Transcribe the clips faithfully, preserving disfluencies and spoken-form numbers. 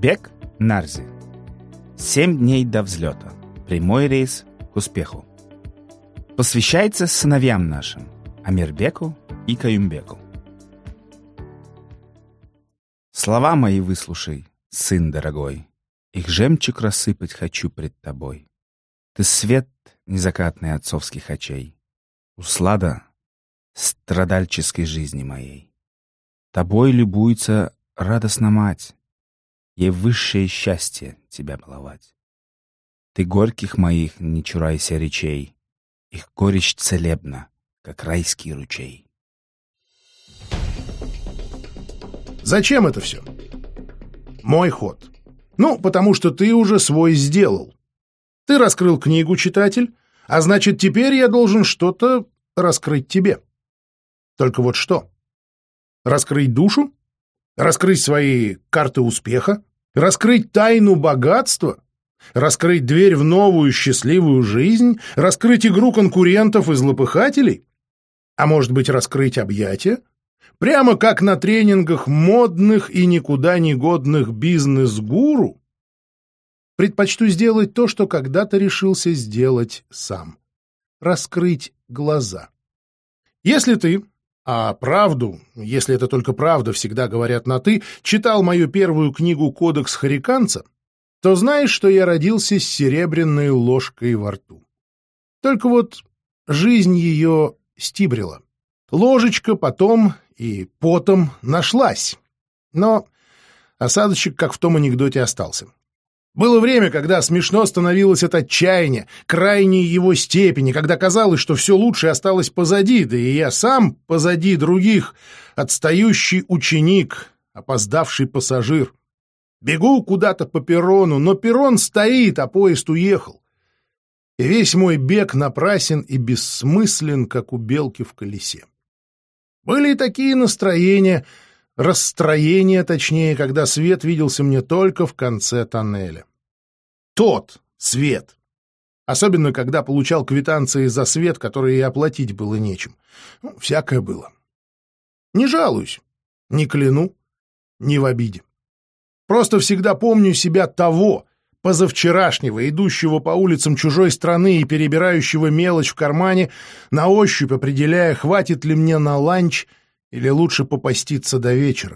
Бег Нарзи. Семь дней до взлета. Прямой рейс к успеху. Посвящается сыновьям нашим, Амирбеку и Каюмбеку. Слова мои выслушай, сын дорогой, их жемчуг рассыпать хочу пред тобой. Ты свет незакатный отцовских очей, услада страдальческой жизни моей. Тобой любуется радостна мать, ей высшее счастье тебя баловать. Ты горьких моих не чурайся речей, их горечь целебна, как райский ручей. Зачем это все? Мой ход. Ну, потому что ты уже свой сделал. Ты раскрыл книгу, читатель, а значит, теперь я должен что-то раскрыть тебе. Только вот что? Раскрыть душу? Раскрыть свои карты успеха? Раскрыть тайну богатства? Раскрыть дверь в новую счастливую жизнь? Раскрыть игру конкурентов и злопыхателей? А может быть, раскрыть объятия? Прямо как на тренингах модных и никуда не годных бизнес-гуру? Предпочту сделать то, что когда-то решился сделать сам. Раскрыть глаза. Если ты, а правду, если это только правда, всегда говорят на «ты», читал мою первую книгу «Кодекс Хариканца», то знаешь, что я родился с серебряной ложкой во рту. Только вот жизнь ее стибрила. Ложечка потом и потом нашлась. Но осадочек, как в том анекдоте, остался. Было время, когда смешно становилось от отчаяния, крайней его степени, когда казалось, что все лучшее осталось позади, да и я сам позади других, отстающий ученик, опоздавший пассажир. Бегу куда-то по перрону, но перрон стоит, а поезд уехал. И весь мой бег напрасен и бессмыслен, как у белки в колесе. Были и такие настроения, расстроения, точнее, когда свет виделся мне только в конце тоннеля. Тот свет. Особенно, когда получал квитанции за свет, которые и оплатить было нечем. Ну, всякое было. Не жалуюсь, не кляну, не в обиде. Просто всегда помню себя того, позавчерашнего, идущего по улицам чужой страны и перебирающего мелочь в кармане, на ощупь определяя, хватит ли мне на ланч или лучше попаститься до вечера.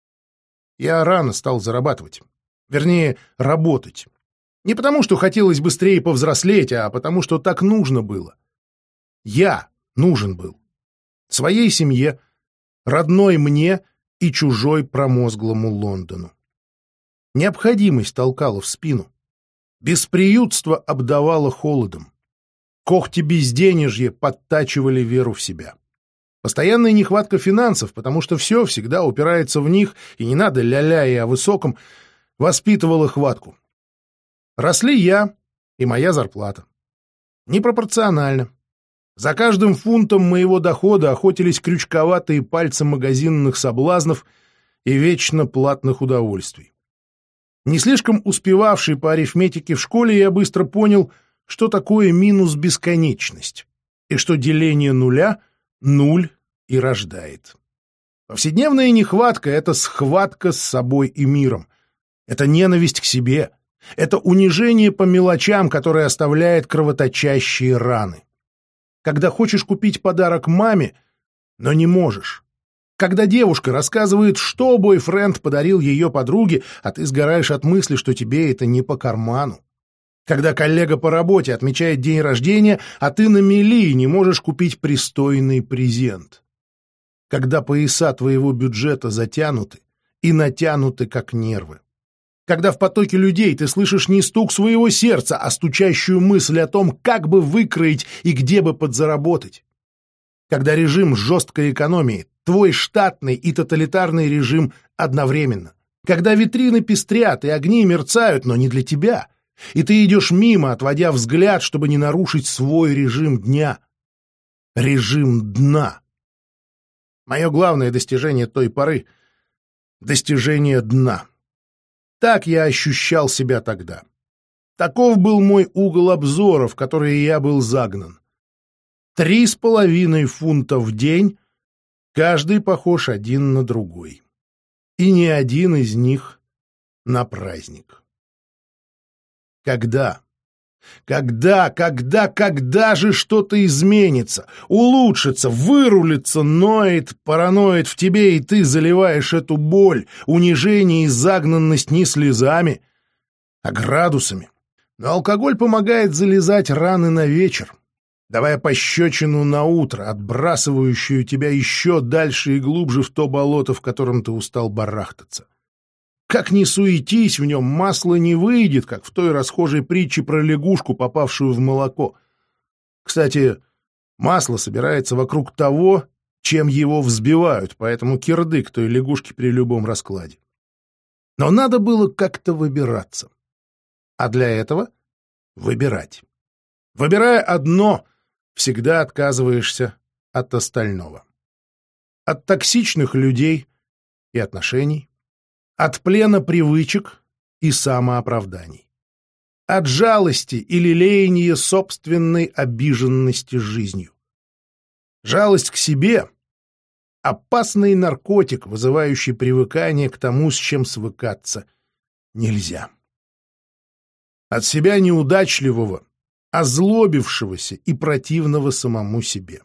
Я рано стал зарабатывать. Вернее, работать. Не потому, что хотелось быстрее повзрослеть, а потому, что так нужно было. Я нужен был. Своей семье, родной мне и чужой промозглому Лондону. Необходимость толкала в спину. Бесприютство обдавало холодом. Когти безденежья подтачивали веру в себя. Постоянная нехватка финансов, потому что все всегда упирается в них, и не надо ля-ля и о высоком, воспитывала хватку. Росли я и моя зарплата. Непропорционально. За каждым фунтом моего дохода охотились крючковатые пальцы магазинных соблазнов и вечно платных удовольствий. Не слишком успевавший по арифметике в школе, я быстро понял, что такое минус бесконечность, и что деление нуля нуль и рождает. Повседневная нехватка — это схватка с собой и миром. Это ненависть к себе. Это унижение по мелочам, которое оставляет кровоточащие раны. Когда хочешь купить подарок маме, но не можешь. Когда девушка рассказывает, что бойфренд подарил ее подруге, а ты сгораешь от мысли, что тебе это не по карману. Когда коллега по работе отмечает день рождения, а ты на мели и не можешь купить пристойный презент. Когда пояса твоего бюджета затянуты и натянуты, как нервы. Когда в потоке людей ты слышишь не стук своего сердца, а стучащую мысль о том, как бы выкроить и где бы подзаработать. Когда режим жесткой экономии, твой штатный и тоталитарный режим одновременно. Когда витрины пестрят и огни мерцают, но не для тебя. И ты идешь мимо, отводя взгляд, чтобы не нарушить свой режим дня. Режим дна. Мое главное достижение той поры — достижение дна. Так я ощущал себя тогда. Таков был мой угол обзора, в который я был загнан. Три с половиной фунта в день, каждый похож один на другой. И ни один из них на праздник. Когда? Когда, когда, когда же что-то изменится, улучшится, вырулится, ноет, параноид в тебе, и ты заливаешь эту боль, унижение и загнанность не слезами, а градусами. Но алкоголь помогает залезать раны на вечер, давая пощечину на утро, отбрасывающую тебя еще дальше и глубже в то болото, в котором ты устал барахтаться. Как ни суетись, в нем масло не выйдет, как в той расхожей притче про лягушку, попавшую в молоко. Кстати, масло собирается вокруг того, чем его взбивают, поэтому кирдык той лягушки при любом раскладе. Но надо было как-то выбираться. А для этого выбирать. Выбирая одно, всегда отказываешься от остального. От токсичных людей и отношений, от плена привычек и самооправданий, от жалости и лелеяния собственной обиженности жизнью. Жалость к себе — опасный наркотик, вызывающий привыкание к тому, с чем свыкаться нельзя. От себя неудачливого, озлобившегося и противного самому себе.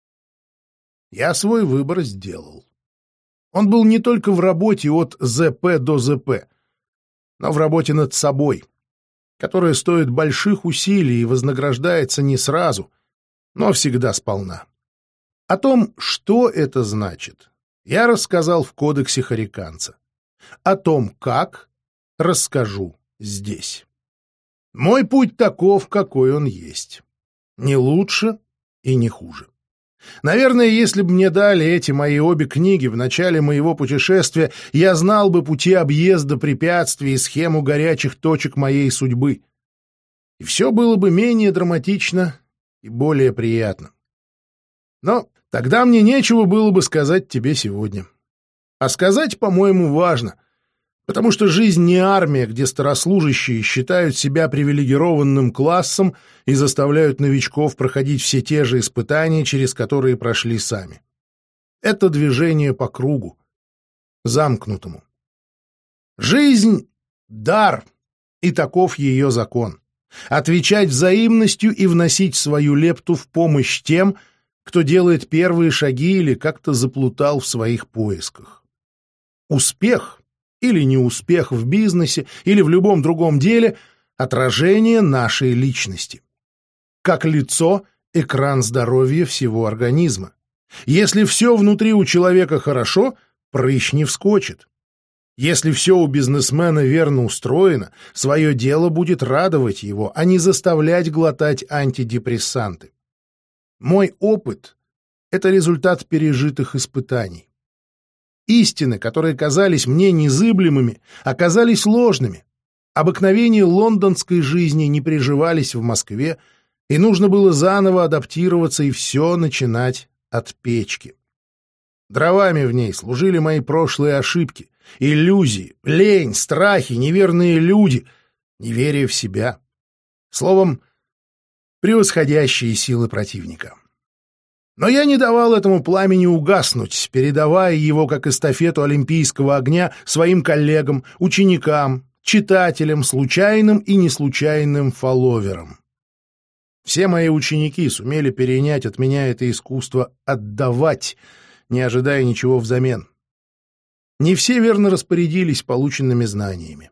Я свой выбор сделал. Он был не только в работе от ЗП до ЗП, но в работе над собой, которая стоит больших усилий и вознаграждается не сразу, но всегда сполна. О том, что это значит, я рассказал в кодексе Хариканца. О том, как, расскажу здесь. Мой путь таков, какой он есть. Не лучше и не хуже. Наверное, если бы мне дали эти мои обе книги в начале моего путешествия, я знал бы пути объезда препятствий и схему горячих точек моей судьбы. И все было бы менее драматично и более приятно. Но тогда мне нечего было бы сказать тебе сегодня. А сказать, по-моему, важно, потому что жизнь не армия, где старослужащие считают себя привилегированным классом и заставляют новичков проходить все те же испытания, через которые прошли сами. Это движение по кругу, замкнутому. Жизнь — дар, и таков ее закон. Отвечать взаимностью и вносить свою лепту в помощь тем, кто делает первые шаги или как-то заплутал в своих поисках. Успех — или неуспех в бизнесе, или в любом другом деле — отражение нашей личности. Как лицо — экран здоровья всего организма. Если все внутри у человека хорошо, прыщ не вскочит. Если все у бизнесмена верно устроено, свое дело будет радовать его, а не заставлять глотать антидепрессанты. Мой опыт — это результат пережитых испытаний. Истины, которые казались мне незыблемыми, оказались ложными. Обыкновения лондонской жизни не приживались в Москве, и нужно было заново адаптироваться и все начинать от печки. Дровами в ней служили мои прошлые ошибки, иллюзии, лень, страхи, неверные люди, неверие в себя. Словом, превосходящие силы противника. Но я не давал этому пламени угаснуть, передавая его как эстафету олимпийского огня своим коллегам, ученикам, читателям, случайным и неслучайным фолловерам. Все мои ученики сумели перенять от меня это искусство отдавать, не ожидая ничего взамен. Не все верно распорядились полученными знаниями.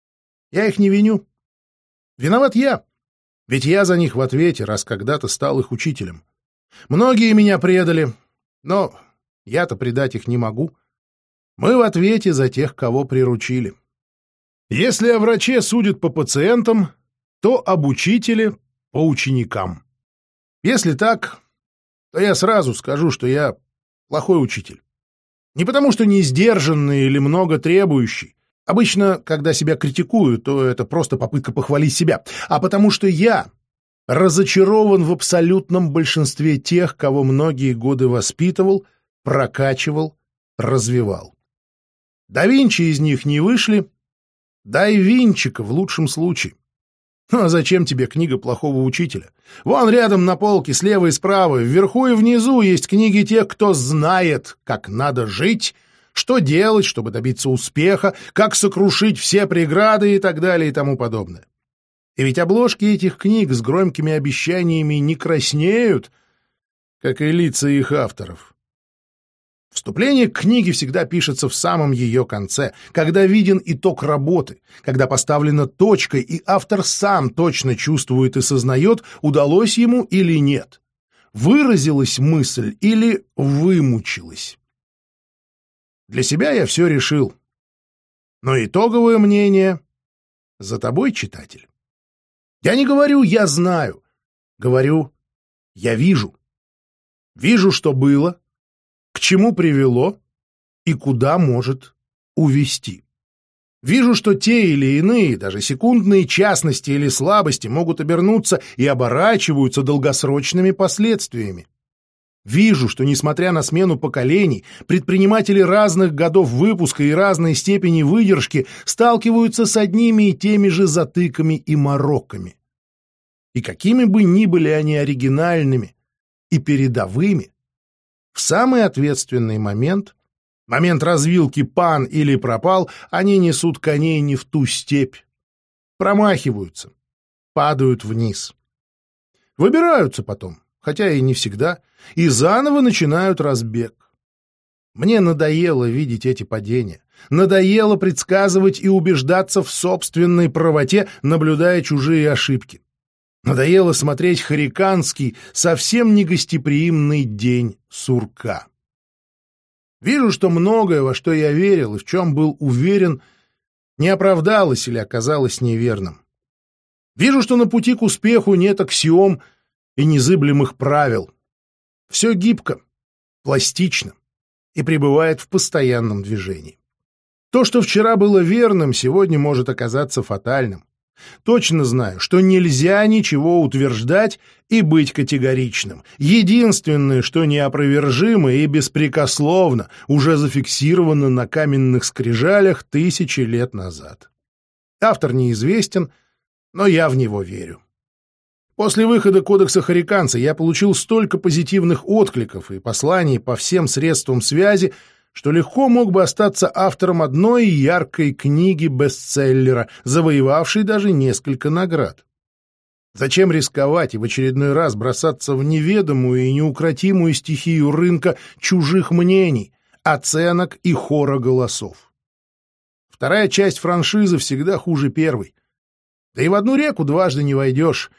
Я их не виню. Виноват я, ведь я за них в ответе, раз когда-то стал их учителем. Многие меня предали, но я-то предать их не могу. Мы в ответе за тех, кого приручили. Если о враче судят по пациентам, то об учителе — по ученикам. Если так, то я сразу скажу, что я плохой учитель. Не потому, что не сдержанный или много требующий. Обычно, когда себя критикую, то это просто попытка похвалить себя. А потому что я разочарован в абсолютном большинстве тех, кого многие годы воспитывал, прокачивал, развивал. Да Винчи из них не вышли, дай Винчика в лучшем случае. Ну а зачем тебе книга плохого учителя? Вон рядом на полке, слева и справа, вверху и внизу есть книги тех, кто знает, как надо жить, что делать, чтобы добиться успеха, как сокрушить все преграды и так далее и тому подобное. И ведь обложки этих книг с громкими обещаниями не краснеют, как и лица их авторов. Вступление к книге всегда пишется в самом ее конце, когда виден итог работы, когда поставлена точка, и автор сам точно чувствует и сознает, удалось ему или нет, выразилась мысль или вымучилась. Для себя я все решил, но итоговое мнение за тобой, читатель. Я не говорю «я знаю», говорю «я вижу». Вижу, что было, к чему привело и куда может увести. Вижу, что те или иные, даже секундные частности или слабости могут обернуться и оборачиваются долгосрочными последствиями. Вижу, что, несмотря на смену поколений, предприниматели разных годов выпуска и разной степени выдержки сталкиваются с одними и теми же затыками и мороками. И какими бы ни были они оригинальными и передовыми, в самый ответственный момент, момент развилки пан или пропал, они несут коней не в ту степь, промахиваются, падают вниз. Выбираются потом, хотя и не всегда, и заново начинают разбег. Мне надоело видеть эти падения, надоело предсказывать и убеждаться в собственной правоте, наблюдая чужие ошибки. Надоело смотреть хариканский, совсем негостеприимный день сурка. Вижу, что многое, во что я верил и в чем был уверен, не оправдалось или оказалось неверным. Вижу, что на пути к успеху нет аксиом и незыблемых правил. Все гибко, пластично и пребывает в постоянном движении. То, что вчера было верным, сегодня может оказаться фатальным. Точно знаю, что нельзя ничего утверждать и быть категоричным. Единственное, что неопровержимо и беспрекословно, уже зафиксировано на каменных скрижалях тысячи лет назад. Автор неизвестен, но я в него верю. После выхода Кодекса Хариканца я получил столько позитивных откликов и посланий по всем средствам связи, что легко мог бы остаться автором одной яркой книги-бестселлера, завоевавшей даже несколько наград. Зачем рисковать и в очередной раз бросаться в неведомую и неукротимую стихию рынка чужих мнений, оценок и хора голосов? Вторая часть франшизы всегда хуже первой. Да и в одну реку дважды не войдешь.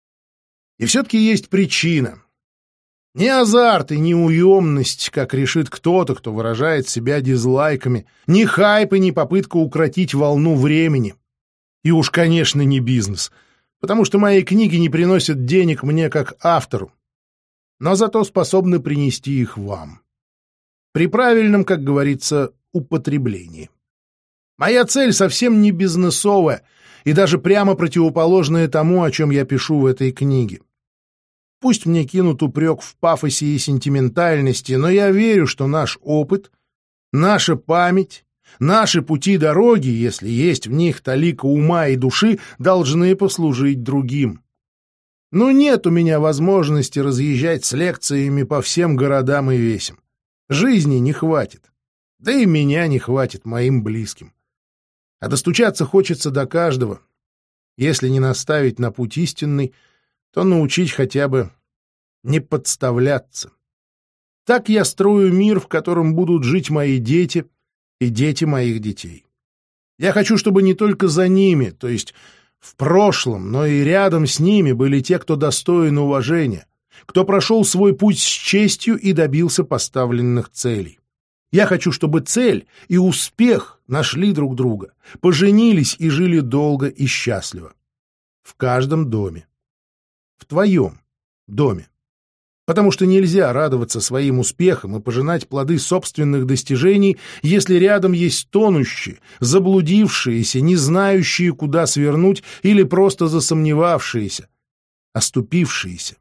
И все-таки есть причина. Не азарт и не уемность, как решит кто-то, кто выражает себя дизлайками, ни хайп и ни попытка укротить волну времени. И уж, конечно, не бизнес, потому что мои книги не приносят денег мне как автору, но зато способны принести их вам. При правильном, как говорится, употреблении. Моя цель совсем не бизнесовая и даже прямо противоположная тому, о чем я пишу в этой книге. Пусть мне кинут упрек в пафосе и сентиментальности, но я верю, что наш опыт, наша память, наши пути дороги, если есть в них талика ума и души, должны послужить другим. Но нет у меня возможности разъезжать с лекциями по всем городам и весям. Жизни не хватит, да и меня не хватит моим близким. А достучаться хочется до каждого. Если не наставить на путь истинный, то научить хотя бы не подставляться. Так я строю мир, в котором будут жить мои дети и дети моих детей. Я хочу, чтобы не только за ними, то есть в прошлом, но и рядом с ними были те, кто достоин уважения, кто прошел свой путь с честью и добился поставленных целей. Я хочу, чтобы цель и успех нашли друг друга, поженились и жили долго и счастливо. В каждом доме. В твоем доме. Потому что нельзя радоваться своим успехам и пожинать плоды собственных достижений, если рядом есть тонущие, заблудившиеся, не знающие, куда свернуть, или просто засомневавшиеся, оступившиеся.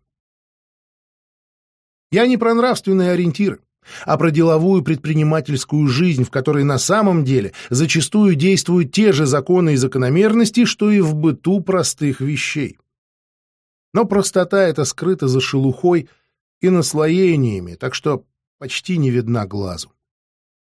Я не про нравственные ориентиры, а про деловую предпринимательскую жизнь, в которой на самом деле зачастую действуют те же законы и закономерности, что и в быту простых вещей. Но простота эта скрыта за шелухой и наслоениями, так что почти не видна глазу.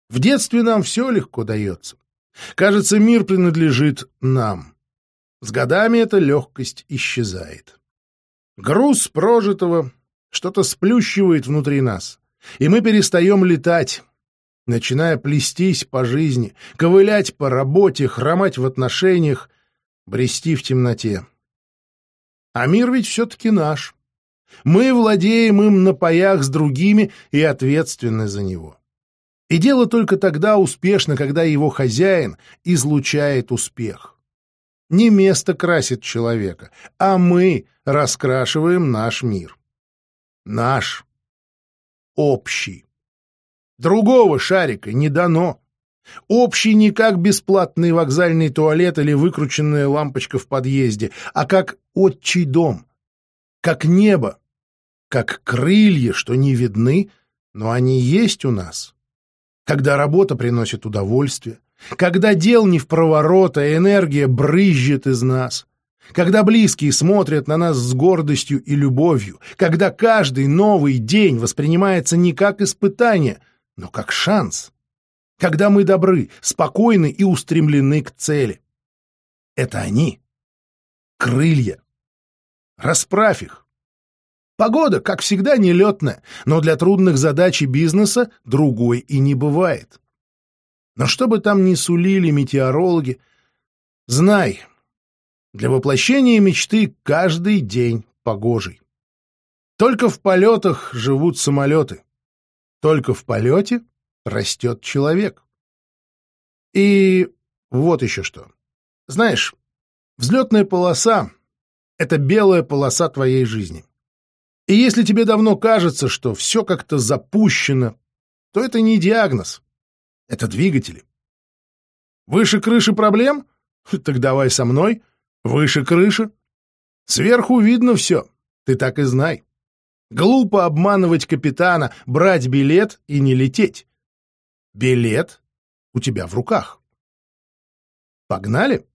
В детстве нам все легко дается. Кажется, мир принадлежит нам. С годами эта легкость исчезает. Груз прожитого что-то сплющивает внутри нас, и мы перестаем летать, начиная плестись по жизни, ковылять по работе, хромать в отношениях, брести в темноте. А мир ведь все-таки наш. Мы владеем им на паях с другими и ответственны за него. И дело только тогда успешно, когда его хозяин излучает успех. Не место красит человека, а мы раскрашиваем наш мир. Наш. Общий. Другого шарика не дано. Общий не как бесплатный вокзальный туалет или выкрученная лампочка в подъезде, а как отчий дом, как небо, как крылья, что не видны, но они есть у нас. Когда работа приносит удовольствие, когда дел не впроворот, а энергия брызжет из нас, когда близкие смотрят на нас с гордостью и любовью, когда каждый новый день воспринимается не как испытание, но как шанс, когда мы добры, спокойны и устремлены к цели. Это они, крылья. Расправь их. Погода, как всегда, нелетная, но для трудных задач и бизнеса другой и не бывает. Но что бы там ни сулили метеорологи, знай, для воплощения мечты каждый день погожий. Только в полетах живут самолеты, только в полете растет человек. И вот еще что. Знаешь, взлетная полоса — это белая полоса твоей жизни. И если тебе давно кажется, что все как-то запущено, то это не диагноз, это двигатели. Выше крыши проблем? Так давай со мной. Выше крыши. Сверху видно все, ты так и знай. Глупо обманывать капитана, брать билет и не лететь. Билет у тебя в руках. Погнали?